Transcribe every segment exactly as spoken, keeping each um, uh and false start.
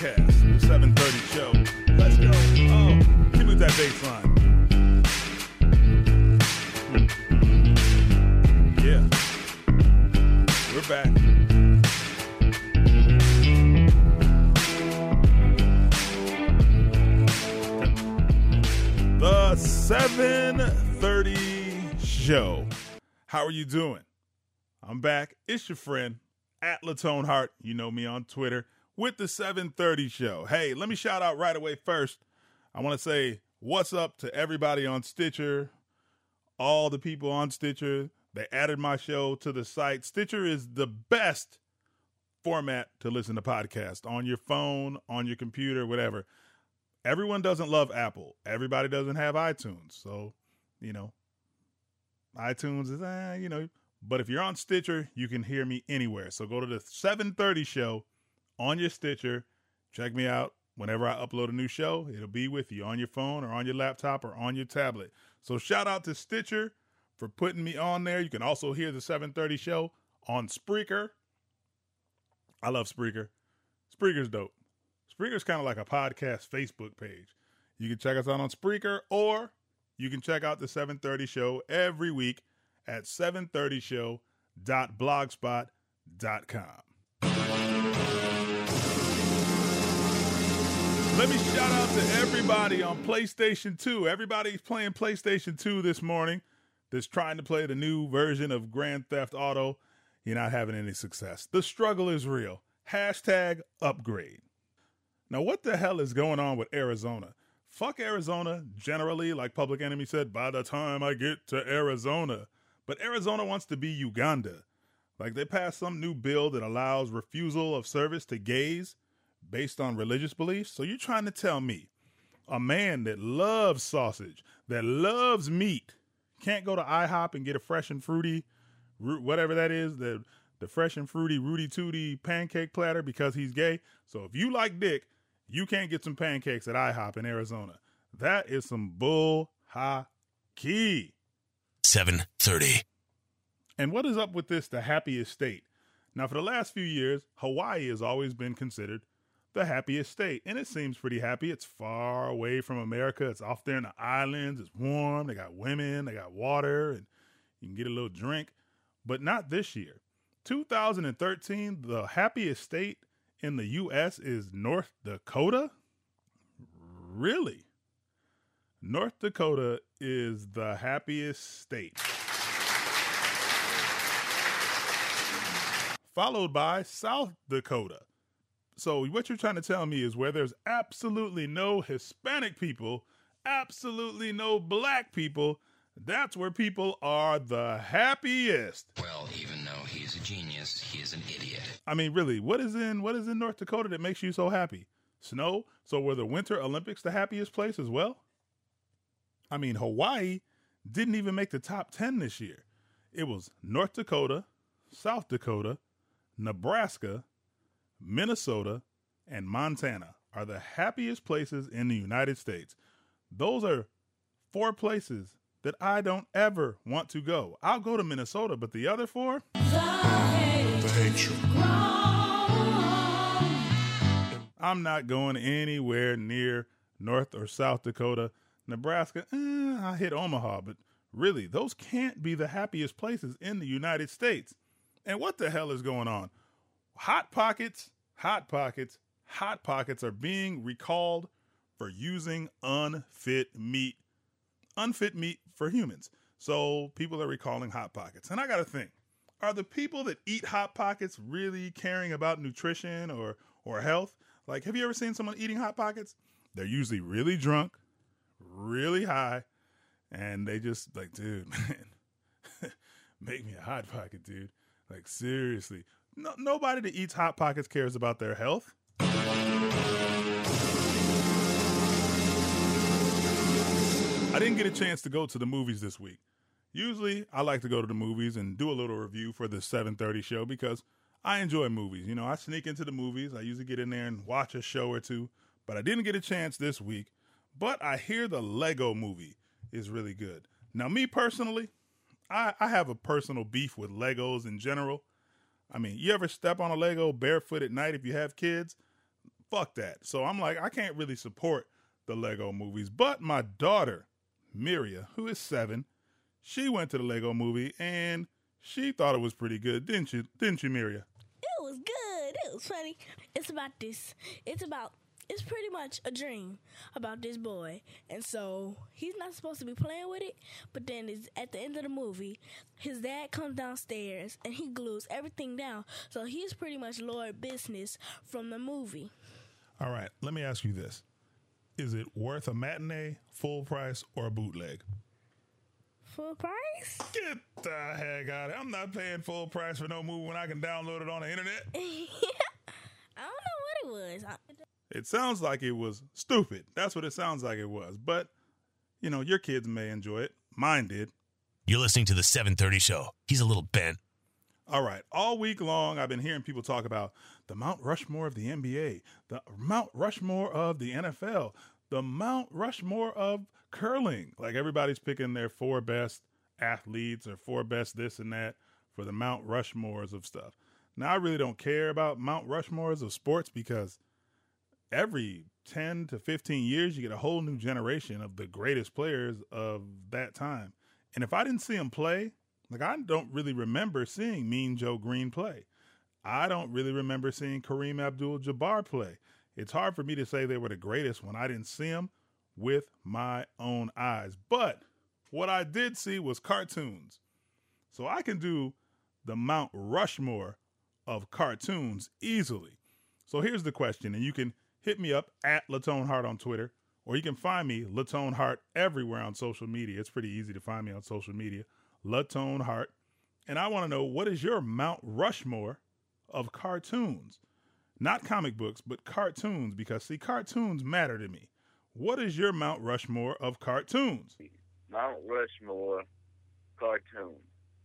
podcast, the seven thirty show. Let's go. Oh, hit me with that bass line. Yeah. We're back. The seven thirty show. How are you doing? I'm back. It's your friend, at Latone Hart. You know me on Twitter with the seven thirty show. Hey, let me shout out right away first. I want to say what's up to everybody on Stitcher, all the people on Stitcher. They added my show to the site. Stitcher is the best format to listen to podcasts on your phone, on your computer, whatever. Everyone doesn't love Apple. Everybody doesn't have iTunes. So, you know, iTunes is, eh, you know, but if you're on Stitcher, you can hear me anywhere. So go to the seven thirty show on your Stitcher. Check me out. Whenever I upload a new show, it'll be with you on your phone or on your laptop or on your tablet. So shout out to Stitcher for putting me on there. You can also hear the seven thirty show on Spreaker. I love Spreaker. Spreaker's dope. Spreaker's kind of like a podcast Facebook page. You can check us out on Spreaker, or you can check out the seven thirty show every week at seven thirty show dot blogspot dot com. Let me shout out to everybody on PlayStation two. Everybody's playing PlayStation two this morning that's trying to play the new version of Grand Theft Auto. You're not having any success. The struggle is real. Hashtag upgrade. Now, what the hell is going on with Arizona? Fuck Arizona, generally, like Public Enemy said, by the time I get to Arizona. But Arizona wants to be Uganda. Like, they passed some new bill that allows refusal of service to gays based on religious beliefs. So you're trying to tell me a man that loves sausage, that loves meat, can't go to IHOP and get a fresh and fruity, whatever that is, the, the fresh and fruity Rudy Tooty pancake platter because he's gay. So if you like dick, you can't get some pancakes at IHOP in Arizona. That is some bull hockey. seven thirty. And what is up with this, the happiest state? Now, for the last few years, Hawaii has always been considered the happiest state. And it seems pretty happy. It's far away from America. It's off there in the islands. It's warm. They got women. They got water. And you can get a little drink. But not this year. two thousand thirteen, the happiest state in the U S is North Dakota? Really? North Dakota is the happiest state. Followed by South Dakota. So what you're trying to tell me is where there's absolutely no Hispanic people, absolutely no black people, that's where people are the happiest. Well, even though he is a genius, he is an idiot. I mean, really, what is in what is in North Dakota that makes you so happy? Snow? So were the Winter Olympics the happiest place as well? I mean, Hawaii didn't even make the top ten this year. It was North Dakota, South Dakota, Nebraska, Minnesota, and Montana are the happiest places in the United States. Those are four places that I don't ever want to go. I'll go to Minnesota, but the other four? The hate, The hatred. I'm not going anywhere near North or South Dakota. Nebraska, eh, I hit Omaha, but really, those can't be the happiest places in the United States. And what the hell is going on? Hot Pockets, Hot Pockets, Hot Pockets are being recalled for using unfit meat. Unfit meat for humans. So people are recalling Hot Pockets. And I got to think, are the people that eat Hot Pockets really caring about nutrition or, or health? Like, have you ever seen someone eating Hot Pockets? They're usually really drunk, really high, and they just like, dude, man, make me a Hot Pocket, dude. Like, seriously. No, nobody that eats Hot Pockets cares about their health. I didn't get a chance to go to the movies this week. Usually, I like to go to the movies and do a little review for the seven thirty show because I enjoy movies. You know, I sneak into the movies. I usually get in there and watch a show or two, but I didn't get a chance this week. But I hear the Lego movie is really good. Now, me personally, I, I have a personal beef with Legos in general. I mean, you ever step on a Lego barefoot at night if you have kids? fuck that. So I'm like, I can't really support the Lego movies. But my daughter, Miria, who is seven, she went to the Lego movie and she thought it was pretty good, didn't you? Didn't you, Miria? It was good. It was funny. It's about this. It's about, it's pretty much a dream about this boy. And so he's not supposed to be playing with it, but then it's, at the end of the movie, his dad comes downstairs and he glues everything down. So he's pretty much Lord Business from the movie. All right, let me ask you this. Is it worth a matinee, full price, or a bootleg? Full price? Get the heck out of here. I'm not paying full price for no movie when I can download it on the internet. I don't know what it was. I- It sounds like it was stupid. That's what it sounds like it was. But, you know, your kids may enjoy it. Mine did. You're listening to the seven thirty Show. He's a little bent. All right. All week long, I've been hearing people talk about the Mount Rushmore of the N B A, the Mount Rushmore of the N F L, the Mount Rushmore of curling. Like everybody's picking their four best athletes or four best this and that for the Mount Rushmores of stuff. Now, I really don't care about Mount Rushmores of sports because every ten to fifteen years, you get a whole new generation of the greatest players of that time. And if I didn't see them play, like I don't really remember seeing Mean Joe Green play. I don't really remember seeing Kareem Abdul-Jabbar play. It's hard for me to say they were the greatest when I didn't see them with my own eyes. But what I did see was cartoons. So I can do the Mount Rushmore of cartoons easily. So here's the question, and you can hit me up at Latone Hart on Twitter, or you can find me, Latone Hart, everywhere on social media. It's pretty easy to find me on social media, Latone Hart. And I want to know, what is your Mount Rushmore of cartoons? Not comic books, but cartoons, because, see, cartoons matter to me. What is your Mount Rushmore of cartoons? Mount Rushmore cartoon.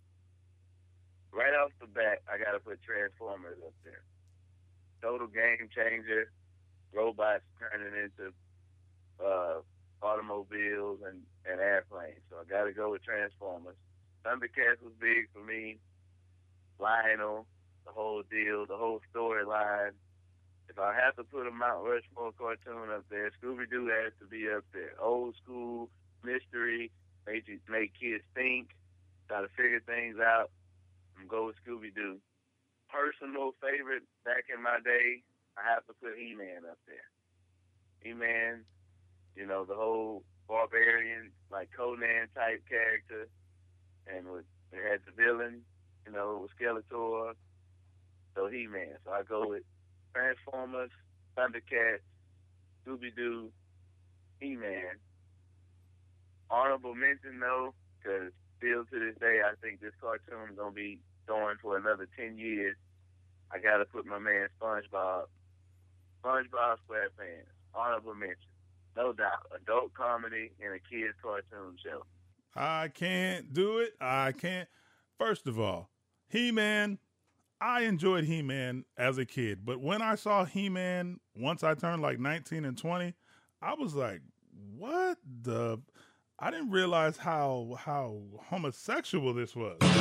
Right off the bat, I got to put Transformers up there. Total game changer. Robots turning into uh, automobiles and, and airplanes. So I got to go with Transformers. Thundercats was big for me. Lionel, the whole deal, the whole storyline. If I have to put a Mount Rushmore cartoon up there, Scooby-Doo has to be up there. Old school, mystery, make, you, make kids think, try to figure things out, and go with Scooby-Doo. Personal favorite back in my day, I have to put He-Man up there. He-Man, you know, the whole barbarian, like Conan-type character, and with, it had the villain, you know, with Skeletor, so He-Man. So I go with Transformers, Thundercats, Scooby-Doo, He-Man. Honorable mention, though, because still to this day, I think this cartoon is going to be going for another ten years. I got to put my man SpongeBob. SpongeBob SquarePants. Honorable mention. No doubt. Adult comedy and a kid's cartoon show. I can't do it. I can't. First of all, He-Man, I enjoyed He-Man as a kid. But when I saw He-Man, once I turned like nineteen and twenty, I was like, what the... I didn't realize how how homosexual this was. So,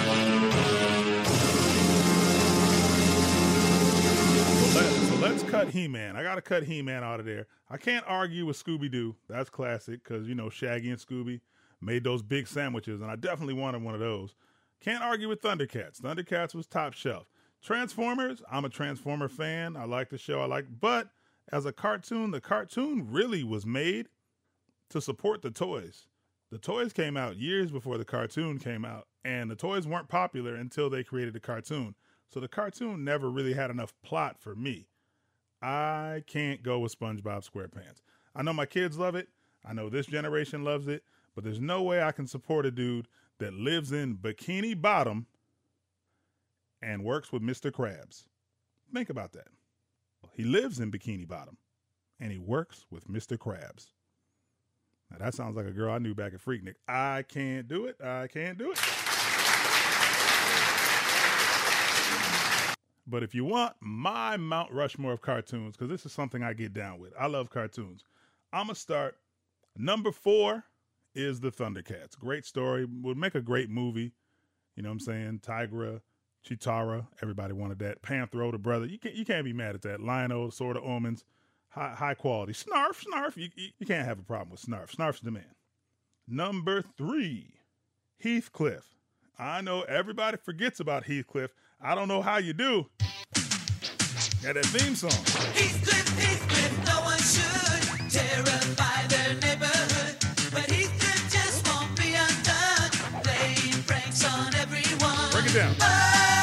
let, so let's cut He-Man. I got to cut He-Man out of there. I can't argue with Scooby-Doo. That's classic because, you know, Shaggy and Scooby made those big sandwiches, and I definitely wanted one of those. Can't argue with Thundercats. Thundercats was top shelf. Transformers, I'm a Transformer fan. I like the show. I like, but as a cartoon, the cartoon really was made to support the toys. The toys came out years before the cartoon came out, and the toys weren't popular until they created the cartoon. So the cartoon never really had enough plot for me. I can't go with SpongeBob SquarePants. I know my kids love it. I know this generation loves it, but there's no way I can support a dude that lives in Bikini Bottom and works with Mister Krabs. Think about that. He lives in Bikini Bottom, and he works with Mister Krabs. Now, that sounds like a girl I knew back at Freaknik. I can't do it. I can't do it. But if you want my Mount Rushmore of cartoons, because this is something I get down with. I love cartoons. I'm going to start. Number four is the Thundercats. Great story. Would make a great movie. You know what I'm saying? Tigra, Chitara. Everybody wanted that. Panthro, the brother. You can't, you can't be mad at that. Lionel, Sword of Omens. high, high quality. Snarf, Snarf. You, you, you can't have a problem with Snarf. Snarf's the man. Number three, Heathcliff. I know everybody forgets about Heathcliff. I don't know how you do. Got that theme song. Heathcliff, Heathcliff, no one should terrify their neighborhood. But Heathcliff just won't be undone, playing pranks on everyone. Break it down. Oh,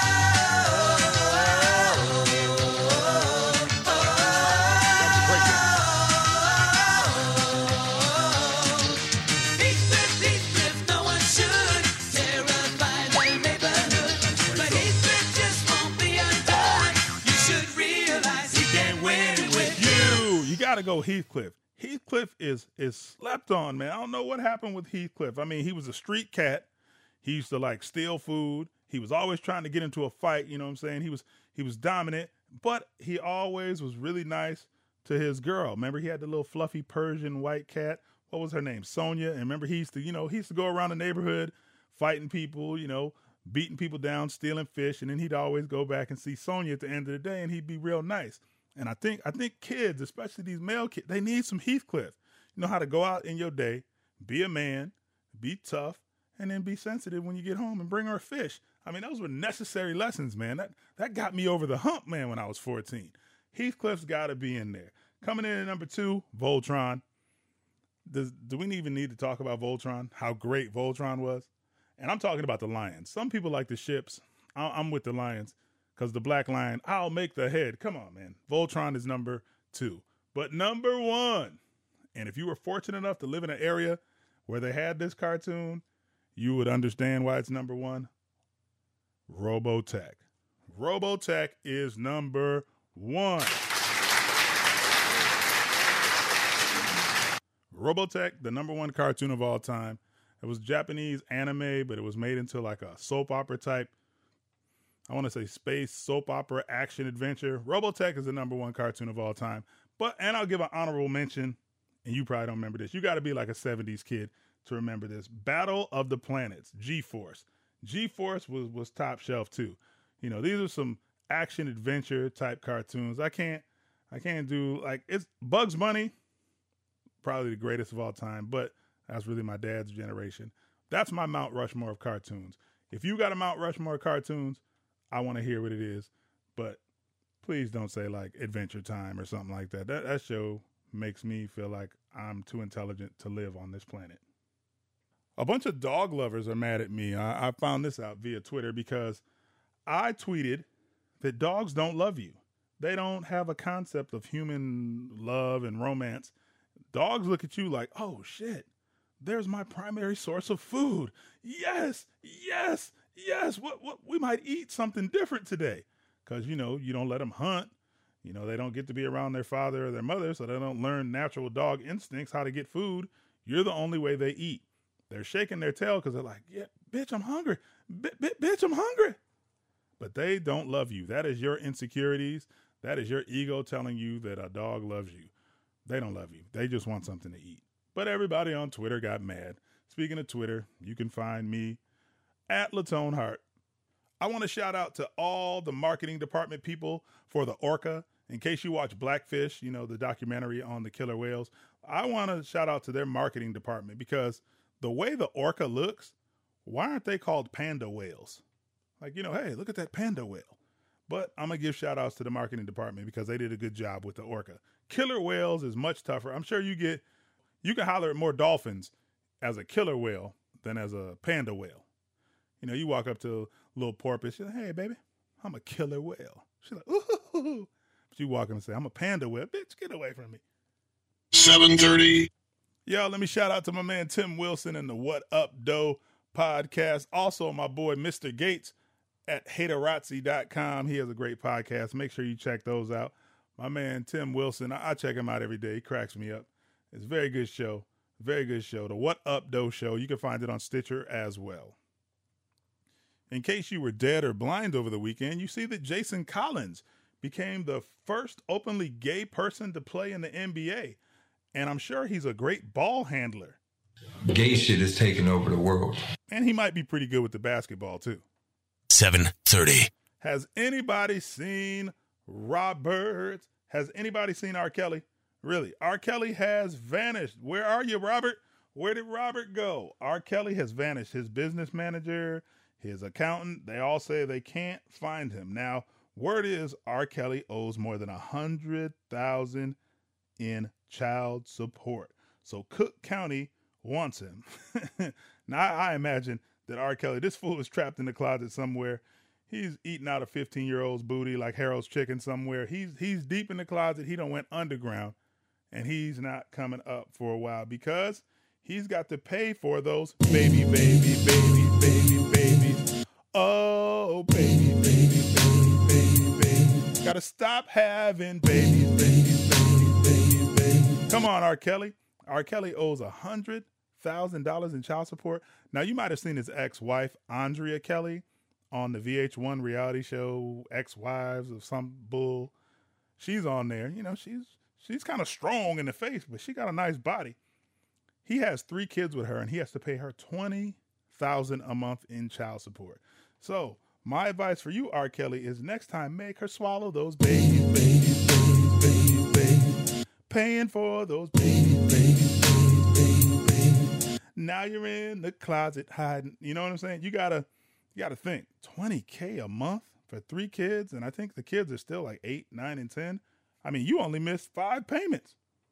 Heathcliff, Heathcliff, no one should terrify their neighborhood. But Heathcliff just won't be undone. You should realize he can't win with you. You got to go Heathcliff. Heathcliff is is slept on, man. I don't know what happened with Heathcliff. I mean, he was a street cat. He used to like steal food. He was always trying to get into a fight. You know what I'm saying? He was he was dominant, but he always was really nice to his girl. Remember, he had the little fluffy Persian white cat. What was her name? Sonia. And remember, he used to, you know, he used to go around the neighborhood fighting people, you know, beating people down, stealing fish. And then he'd always go back and see Sonia at the end of the day, and he'd be real nice. And I think I think kids, especially these male kids, they need some Heathcliff. You know how to go out in your day, be a man, be tough, and then be sensitive when you get home and bring her a fish. I mean, those were necessary lessons, man. That that got me over the hump, man, when I was fourteen. Heathcliff's got to be in there. Coming in at number two, Voltron. Does, do we even need to talk about Voltron? How great Voltron was? And I'm talking about the Lions. Some people like the ships. I, I'm with the Lions. Because the Black Lion, I'll make the head. Come on, man. Voltron is number two. But number one, and if you were fortunate enough to live in an area where they had this cartoon, you would understand why it's number one. Robotech. Robotech is number one. Robotech, the number one cartoon of all time. It was Japanese anime, but it was made into like a soap opera type. I want to say space, soap opera, action, adventure. Robotech is the number one cartoon of all time. But, and I'll give an honorable mention, and you probably don't remember this. You got to be like a seventies kid to remember this. Battle of the Planets, G-Force. G-Force was, was top shelf too. You know, these are some action adventure type cartoons. I can't, I can't do like, it's Bugs Bunny, probably the greatest of all time, but that's really my dad's generation. That's my Mount Rushmore of cartoons. If you got a Mount Rushmore of cartoons, I want to hear what it is, but please don't say like Adventure Time or something like that. That that show makes me feel like I'm too intelligent to live on this planet. A bunch of dog lovers are mad at me. I, I found this out via Twitter because I tweeted that dogs don't love you. They don't have a concept of human love and romance. Dogs look at you like, oh shit, there's my primary source of food. Yes, yes. Yes, what what we might eat something different today, because you know you don't let them hunt. You know they don't get to be around their father or their mother, so they don't learn natural dog instincts how to get food. You're the only way they eat. They're shaking their tail because they're like, yeah, bitch, I'm hungry. B- b- bitch, I'm hungry. But they don't love you. That is your insecurities. That is your ego telling you that a dog loves you. They don't love you. They just want something to eat. But everybody on Twitter got mad. Speaking of Twitter, you can find me at Latone Hart. I want to shout out to all the marketing department people for the Orca. In case you watch Blackfish, you know, the documentary on the killer whales, I want to shout out to their marketing department because the way the Orca looks, why aren't they called panda whales? Like, you know, hey, look at that panda whale. But I'm going to give shout outs to the marketing department because they did a good job with the Orca. Killer whales is much tougher. I'm sure you get, you can holler at more dolphins as a killer whale than as a panda whale. You know, you walk up to a little porpoise, she's like, hey, baby, I'm a killer whale. She's like, ooh. But you walk up and say, I'm a panda whale. Bitch, get away from me. seven thirty. Yo, let me shout out to my man Tim Wilson and the What Up Doe podcast. Also, my boy Mister Gates at haterazzi dot com. He has a great podcast. Make sure you check those out. My man Tim Wilson, I, I check him out every day. He cracks me up. It's a very good show. Very good show. The What Up Doe Show. You can find it on Stitcher as well. In case you were dead or blind over the weekend, you see that Jason Collins became the first openly gay person to play in the N B A. And I'm sure he's a great ball handler. Gay shit is taking over the world. And he might be pretty good with the basketball, too. seven thirty. Has anybody seen Robert? Has anybody seen R. Kelly? Really, R. Kelly has vanished. Where are you, Robert? Where did Robert go? R. Kelly has vanished. His business manager, his accountant, they all say they can't find him. Now, word is R. Kelly owes more than one hundred thousand dollars in child support. So Cook County wants him. Now, I imagine that R. Kelly, this fool is trapped in the closet somewhere. He's eating out a fifteen-year-old's booty like Harold's Chicken somewhere. He's he's deep in the closet. He done went underground, and he's not coming up for a while because he's got to pay for those baby, baby, baby, baby, babies. Oh, baby, baby, baby, baby, baby. Got to stop having babies, babies, babies, babies, babies. Come on, R. Kelly. R. Kelly owes one hundred thousand dollars in child support. Now, you might have seen his ex-wife, Andrea Kelly, on the V H one reality show, Ex-Wives of some bull. She's on there. You know, she's she's kind of strong in the face, but she got a nice body. He has three kids with her, and he has to pay her twenty thousand dollars a month in child support. So my advice for you, R. Kelly, is next time make her swallow those babies, babies, babies, babies, babies. Paying for those babies, babies, babies, babies, babies. Now you're in the closet hiding. You know what I'm saying? You gotta, you gotta think twenty K a month for three kids, and I think the kids are still like eight, nine, and ten. I mean, you only missed five payments.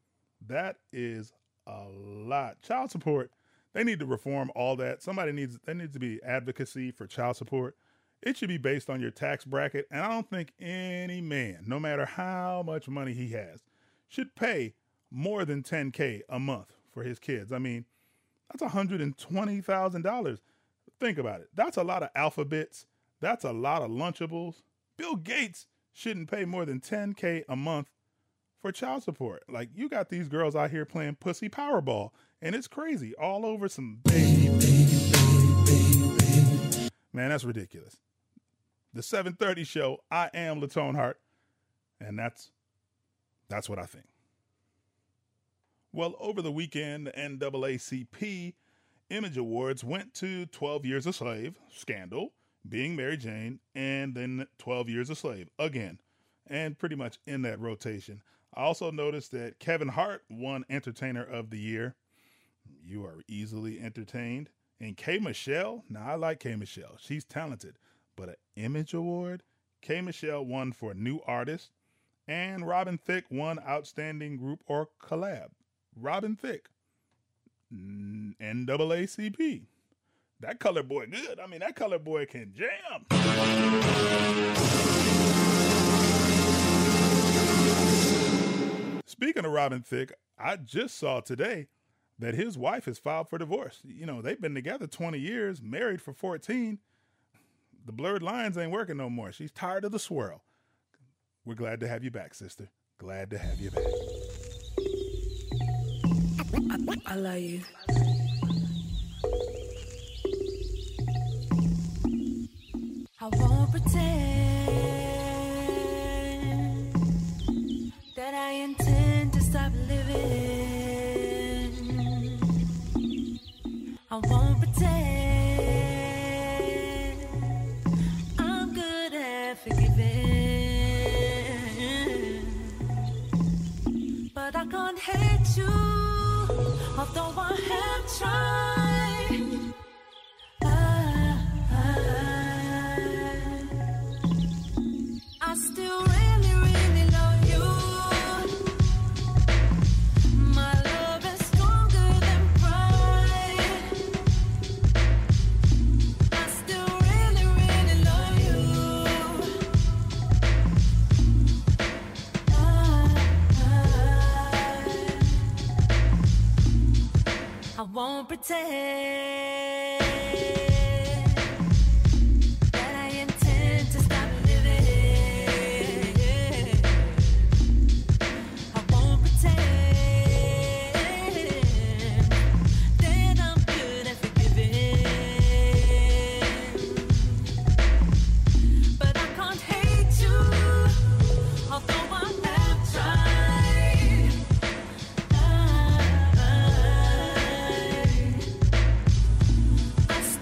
That is a lot. Child support, they need to reform all that. Somebody needs, there needs to be advocacy for child support. It should be based on your tax bracket. And I don't think any man, no matter how much money he has, should pay more than ten K a month for his kids. I mean, that's one hundred twenty thousand dollars. Think about it. That's a lot of alphabets. That's a lot of Lunchables. Bill Gates shouldn't pay more than ten K a month for child support. Like, you got these girls out here playing pussy Powerball, and it's crazy. All over some baby, baby, baby, baby, baby. Man, that's ridiculous. The seven thirty show, I am Latone Hart, and that's that's what I think. Well, over the weekend, the N double A C P Image Awards went to twelve Years a Slave, Scandal, Being Mary Jane, and then twelve Years a Slave again, and pretty much in that rotation. I also noticed that Kevin Hart won Entertainer of the Year. You are easily entertained. And K. Michelle, now I like K. Michelle. She's talented. But an Image Award? K. Michelle won for New Artist. And Robin Thicke won Outstanding Group or Collab. Robin Thicke. N double A C P. That color boy good. I mean, that color boy can jam. Speaking of Robin Thicke, I just saw today that his wife has filed for divorce. You know, they've been together twenty years, married for fourteen. The blurred lines ain't working no more. She's tired of the swirl. We're glad to have you back, sister. Glad to have you back. I, I love you. I won't pretend that I intend to stop living. I won't pretend I'm good at forgiving, but I can't hate you, although I have tried. I still really, really love you. My love is stronger than pride. I still really, really love you. I, I, I won't pretend I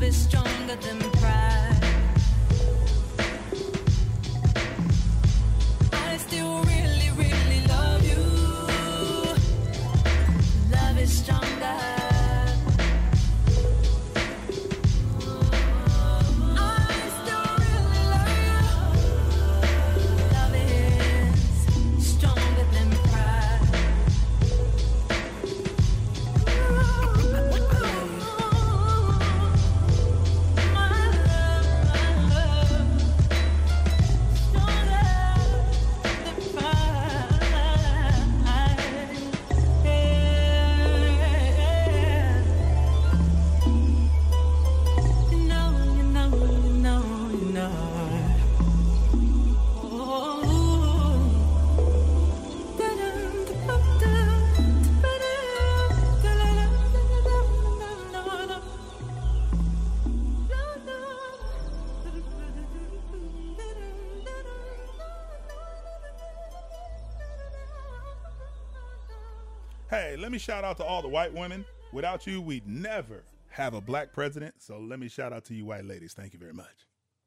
is stronger than pride. I still really, really love you. Love is stronger. Hey, let me shout out to all the white women. Without you, we'd never have a black president. So let me shout out to you white ladies. Thank you very much.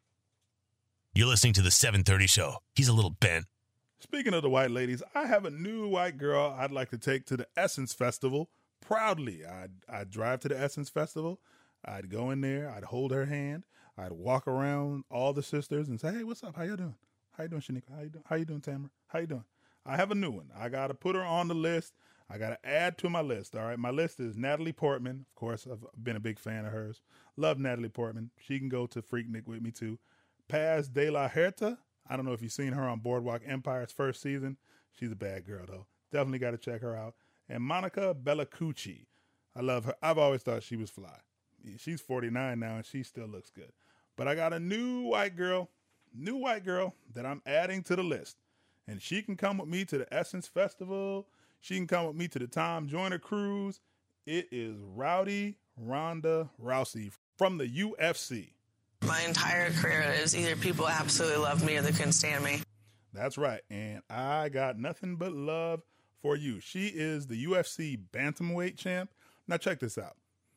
You're listening to the seven thirty Show. He's a little bent. Speaking of the white ladies, I have a new white girl I'd like to take to the Essence Festival proudly. I'd, I'd drive to the Essence Festival. I'd go in there. I'd hold her hand. I'd walk around all the sisters and say, hey, what's up? How you doing? How you doing, Shanika? How you doing? How you doing, Tamara? How you doing? I have a new one. I got to put her on the list. I got to add to my list, all right? My list is Natalie Portman. Of course, I've been a big fan of hers. Love Natalie Portman. She can go to Freaknik with me, too. Paz de la Huerta. I don't know if you've seen her on Boardwalk Empire's first season. She's a bad girl, though. Definitely got to check her out. And Monica Bellucci. I love her. I've always thought she was fly. She's forty-nine now, and she still looks good. But I got a new white girl, new white girl that I'm adding to the list. And she can come with me to the Essence Festival. She can come with me to the Tom Joyner Cruise. It is Rowdy Ronda Rousey from the U F C. My entire career is either people absolutely love me or they couldn't stand me. That's right. And I got nothing but love for you. She is the U F C bantamweight champ. Now check this out.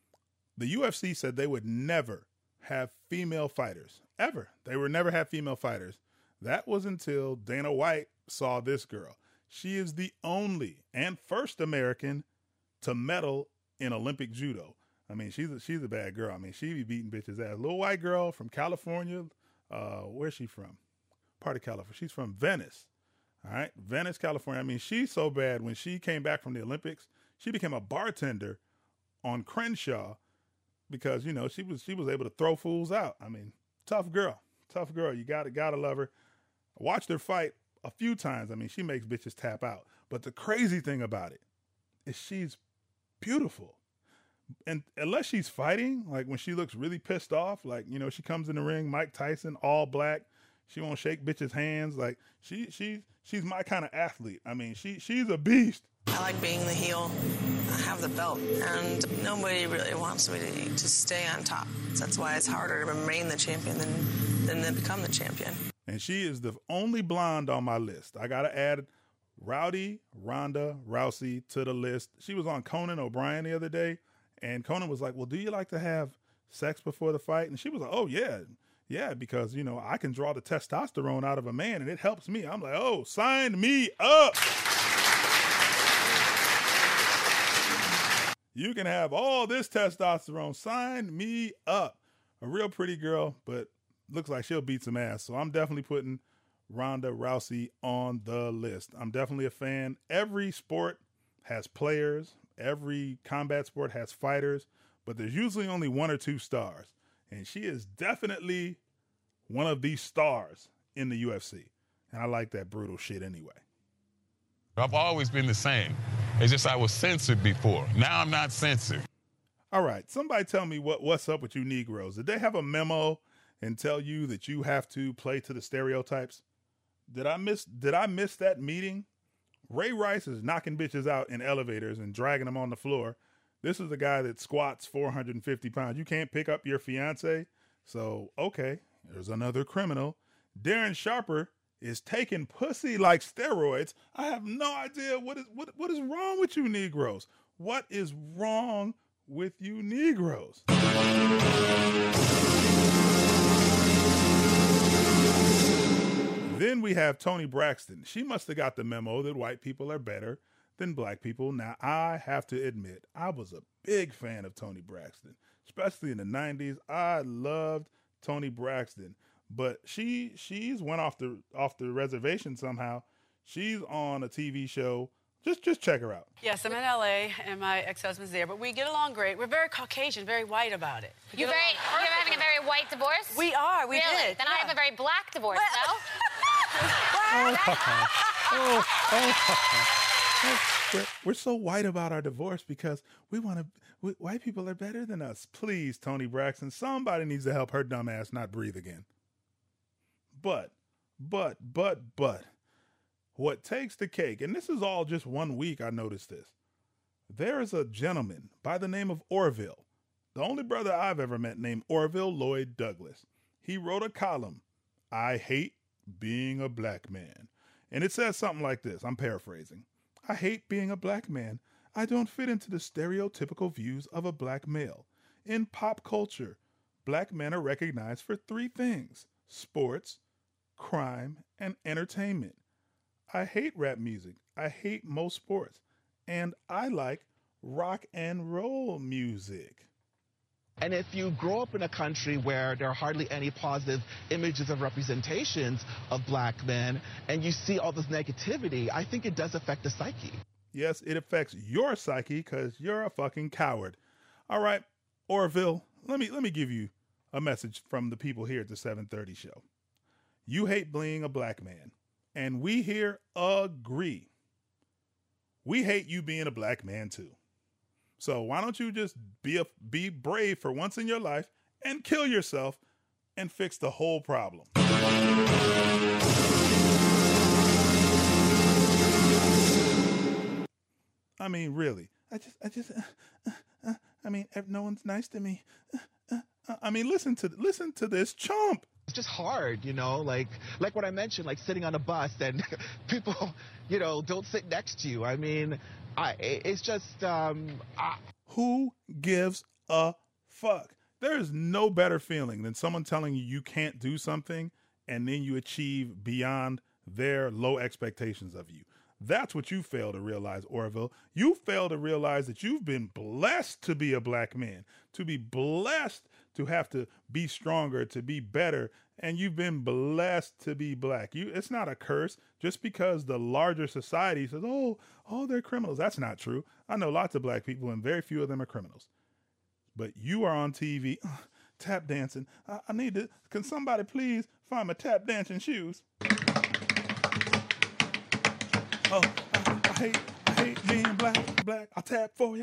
The U F C said they would never have female fighters. Ever. They would never have female fighters. That was until Dana White saw this girl. She is the only and first American to medal in Olympic judo. I mean, she's a, she's a bad girl. I mean, she be beating bitches' ass. Little white girl from California. Uh, where's she from? Part of California. She's from Venice. All right, Venice, California. I mean, she's so bad. When she came back from the Olympics, she became a bartender on Crenshaw because you know she was she was able to throw fools out. I mean, tough girl, tough girl. You got to gotta love her. I watched her fight a few times. I mean, she makes bitches tap out. But the crazy thing about it is she's beautiful. And unless she's fighting, like when she looks really pissed off, like, you know, she comes in the ring, Mike Tyson, all black. She won't shake bitches' hands. Like she, she, she's my kind of athlete. I mean, she, she's a beast. I like being the heel. I have the belt, and nobody really wants me to, to stay on top. That's why it's harder to remain the champion than, than to become the champion. And she is the only blonde on my list. I got to add Rowdy Ronda Rousey to the list. She was on Conan O'Brien the other day, and Conan was like, well, do you like to have sex before the fight? And she was like, oh, yeah. Yeah, because, you know, I can draw the testosterone out of a man, and it helps me. I'm like, oh, sign me up. You can have all this testosterone. Sign me up. A real pretty girl, but looks like she'll beat some ass. So I'm definitely putting Ronda Rousey on the list. I'm definitely a fan. Every sport has players. Every combat sport has fighters. But there's usually only one or two stars. And she is definitely one of these stars in the U F C. And I like that brutal shit anyway. I've always been the same. It's just I was censored before. Now I'm not censored. All right. Somebody tell me what, what's up with you Negroes. Did they have a memo and tell you that you have to play to the stereotypes? Did I miss Did I miss that meeting? Ray Rice is knocking bitches out in elevators and dragging them on the floor. This is a guy that squats four hundred fifty pounds. You can't pick up your fiance. So, okay, there's another criminal. Darren Sharper is taking pussy like steroids. I have no idea what is what what is wrong with you Negroes. What is wrong with you Negroes? have Toni Braxton. She must have got the memo that white people are better than black people. Now, I have to admit, I was a big fan of Toni Braxton, especially in the nineties. I loved Toni Braxton, but she she's went off the off the reservation somehow. She's on a T V show. Just just check her out. Yes, I'm in L A and my ex-husband's there, but we get along great. We're very Caucasian, very white about it. We You get very, along you're having a very white divorce? We are, we really? did. Then yeah. I have a very black divorce, no? oh, oh. We're, we're so white about our divorce because we want to. We, white people are better than us. Please, Toni Braxton, somebody needs to help her dumb ass not breathe again. But, but, but, but, what takes the cake, and this is all just one week I noticed this. There is a gentleman by the name of Orville, the only brother I've ever met named Orville Lloyd Douglas. He wrote a column, I Hate Being a Black Man. And it says something like this, I'm paraphrasing. I hate being a black man. I don't fit into the stereotypical views of a black male. In pop culture, black men are recognized for three things: sports, crime, and entertainment. I hate rap music. I hate most sports. And I like rock and roll music. And if you grow up in a country where there are hardly any positive images of representations of black men, and you see all this negativity, I think it does affect the psyche. Yes, it affects your psyche because you're a fucking coward. All right, Orville, let me let me give you a message from the people here at the seven thirty show. You hate being a black man, and we here agree. We hate you being a black man too. So why don't you just be a, be brave for once in your life and kill yourself and fix the whole problem. I mean, really, I just, I just, uh, uh, I mean, no one's nice to me. Uh, uh, I mean, listen to, listen to this chump. It's just hard, you know, like, like what I mentioned, like sitting on a bus and people, you know, don't sit next to you. I mean, I, it's just, um, I... Who gives a fuck? There is no better feeling than someone telling you you can't do something and then you achieve beyond their low expectations of you. That's what you fail to realize, Orville. You fail to realize that you've been blessed to be a black man, to be blessed to have to be stronger, to be better, and you've been blessed to be black. You, it's not a curse just because the larger society says, oh, oh, they're criminals. That's not true. I know lots of black people and very few of them are criminals. But you are on T V, uh, tap dancing. I, I need to, can somebody please find my tap dancing shoes? Oh, I, I hate, I hate being black, black. I'll tap for you.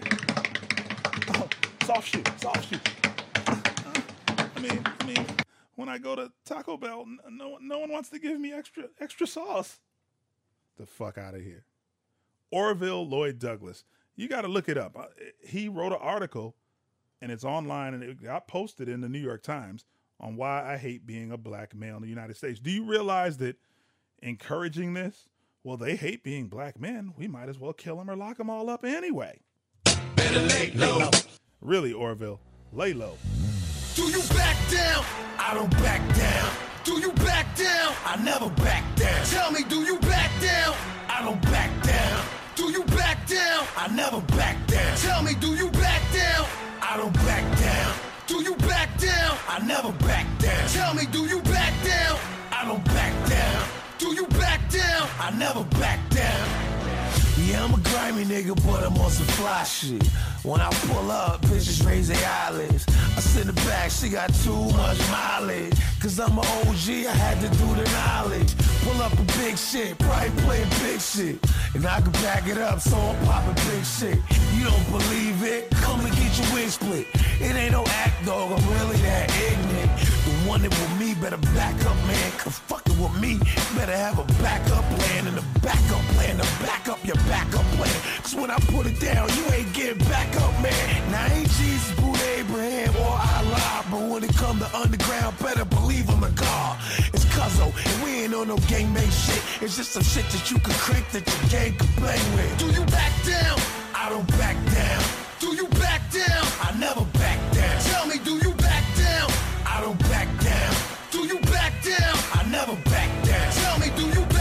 Oh, soft shoe, soft shoe. Uh, uh, I mean, I mean, when I go to Taco Bell, no, no one wants to give me extra, extra sauce. The fuck out of here. Orville Lloyd Douglas. You got to look it up. He wrote an article, and it's online, and it got posted in the New York Times on why I hate being a black male in the United States. Do you realize that encouraging this, well, they hate being black men, we might as well kill them or lock them all up anyway. Better lay low. Really, Orville, lay low. Do you back down? I don't back down. Do you back down? I never back down. Tell me, do you back down? I don't back down. Do you back down? I never back down. Tell me, do you back down? I don't back down. Do you back down? I never back down. Tell me, do you back down? I don't back down. Do you back down? I never back down. Yeah, I'm a grimy nigga, but I'm on some fly shit. When I pull up, bitches raise their eyelids. I sit in the back, she got too much mileage. Cause I'm an O G, I had to do the knowledge. Pull up a big shit, probably play big shit. And I can back it up, so I'm popping big shit. You don't believe it? Come and get your wig split. It ain't no act, dog, I'm really that ignorant. The one that with me better back up, man. Cause fucking with me, better have a backup plan. And a backup plan to back up your backup plan. Cause when I put it down, you ain't getting back up, man. Now ain't Jesus, Buddha, Abraham, or Allah. But when it come to underground, better believe I'm a God. It's Cuzzo, and we ain't on no gangbang shit. It's just some shit that you can crank that your gang can bang with. Do you back down? I don't back down. Do you back down? I never back down. Tell me, do you back down? I don't back down. Do you back down? I never back down. Tell me, do you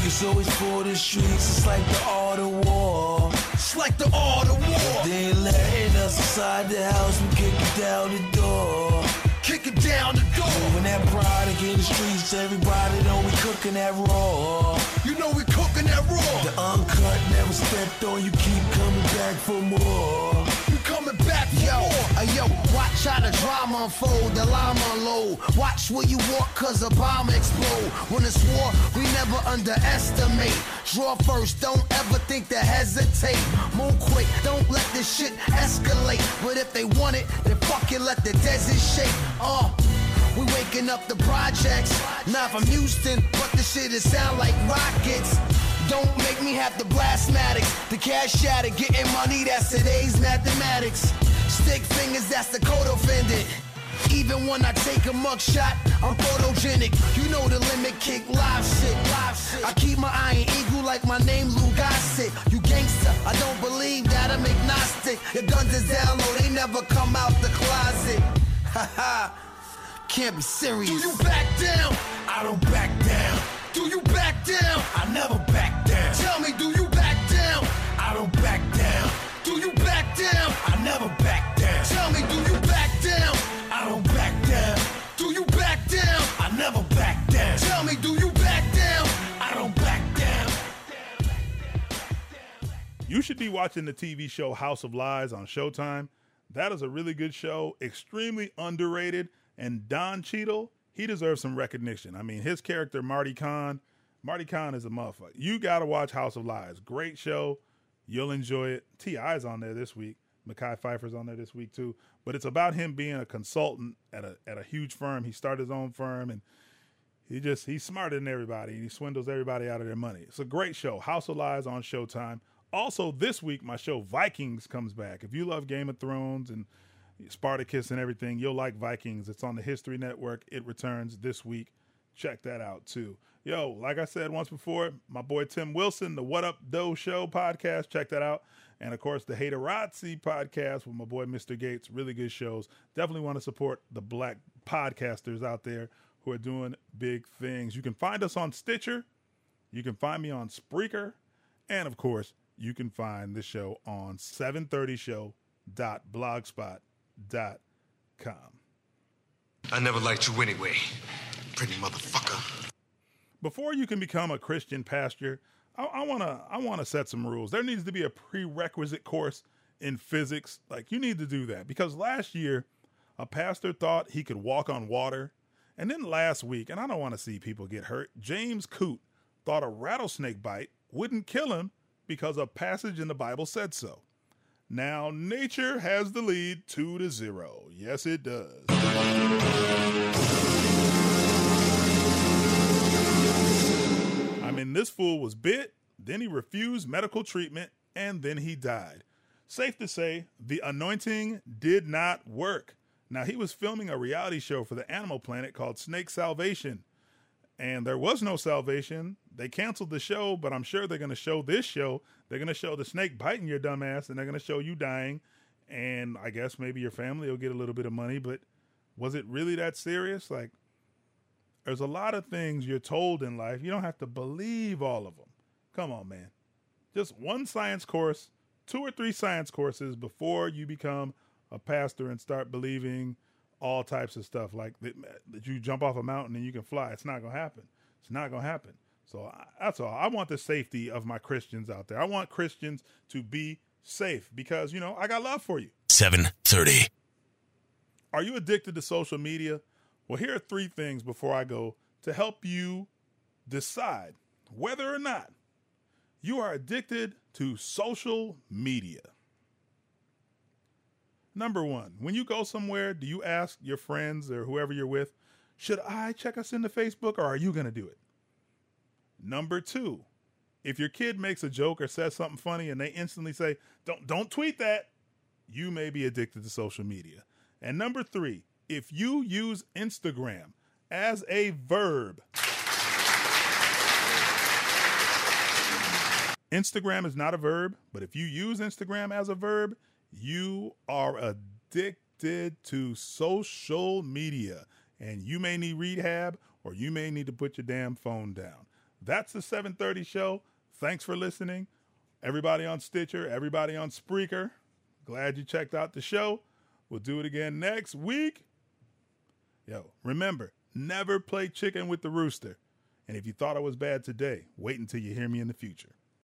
Niggas always for the streets, it's like the art of war. It's like the art of war. They ain't letting us inside the house, we kick it down the door. Kick it down the door. When that product in the streets, everybody know we cooking that raw. You know we cooking that raw. The uncut never stepped on, you keep coming back for more. You coming back for yo, more. Uh, yo, watch how the drama unfold, the llama unload. Watch where you walk, cause a bomb explode. When it's war, we never underestimate. Draw first, don't ever think to hesitate. Move quick, don't let this shit escalate. But if they want it, then fuck it, let the desert shake. Uh, we waking up the projects. Not from Houston, but the shit it sound like rockets. Don't make me have the blastmatics. The cash shatter, getting money, that's today's mathematics. Stick fingers, that's the code offended. Even when I take a mug shot, I'm photogenic. You know the limit, kick live shit, live shit. I keep my iron eagle like my name Lou Gossett. You gangster, I don't believe that I'm agnostic. Your guns is down low, they never come out the closet. Haha, can't be serious. Do you back down? I don't back down. Do you back down? I never back down. Tell me, do you back down? I don't back down. Do you back down? I never back down. Tell me, do you back down? I don't back down. Do you back down? I never back down. Tell me, do you back down? I don't back down. You should be watching the T V show House of Lies on Showtime. That is a really good show, extremely underrated, and Don Cheadle, he deserves some recognition. I mean, his character, Marty Khan, Marty Khan is a motherfucker. You got to watch House of Lies. Great show. You'll enjoy it. T I's on there this week. Mekhi Phifer's on there this week too. But it's about him being a consultant at a at a huge firm. He started his own firm, and he just he's smarter than everybody, and he swindles everybody out of their money. It's a great show. House of Lies on Showtime. Also this week, my show Vikings comes back. If you love Game of Thrones and Spartacus and everything, you'll like Vikings. It's on the History Network. It returns this week. Check that out too. Yo, like I said once before, my boy Tim Wilson, the What Up Doe Show podcast. Check that out. And, of course, the Haterazzi podcast with my boy Mister Gates. Really good shows. Definitely want to support the black podcasters out there who are doing big things. You can find us on Stitcher. You can find me on Spreaker. And, of course, you can find the show on seven thirty show dot blogspot dot com. I never liked you anyway, pretty motherfucker. Before you can become a Christian pastor, I, I wanna I wanna set some rules. There needs to be a prerequisite course in physics. Like, you need to do that, because last year a pastor thought he could walk on water, and then last week, and I don't want to see people get hurt, James Coote thought a rattlesnake bite wouldn't kill him because a passage in the Bible said so. Now nature has the lead two to zero. Yes, it does. I mean, this fool was bit, then he refused medical treatment, and then he died. Safe to say, the anointing did not work. Now, he was filming a reality show for the Animal Planet called Snake Salvation, and there was no salvation. They canceled the show, but I'm sure they're going to show this show. They're going to show the snake biting your dumb ass, and they're going to show you dying, and I guess maybe your family will get a little bit of money, but was it really that serious? Like, there's a lot of things you're told in life. You don't have to believe all of them. Come on, man. Just one science course, two or three science courses before you become a pastor and start believing all types of stuff, like that, that you jump off a mountain and you can fly. It's not going to happen. It's not going to happen. So I, that's all. I want the safety of my Christians out there. I want Christians to be safe because, you know, I got love for you. seven thirty. Are you addicted to social media? Well, here are three things before I go to help you decide whether or not you are addicted to social media. Number one, when you go somewhere, do you ask your friends or whoever you're with, should I check us into Facebook, or are you going to do it? Number two, if your kid makes a joke or says something funny and they instantly say, don't, don't tweet that, you may be addicted to social media. And number three, if you use Instagram as a verb, Instagram is not a verb, but if you use Instagram as a verb, you are addicted to social media, and you may need rehab, or you may need to put your damn phone down. that's the seven thirty show. Thanks for listening. Everybody on Stitcher, everybody on Spreaker, glad you checked out the show. We'll do it again next week. Yo, remember, never play chicken with the rooster. And if you thought I was bad today, wait until you hear me in the future.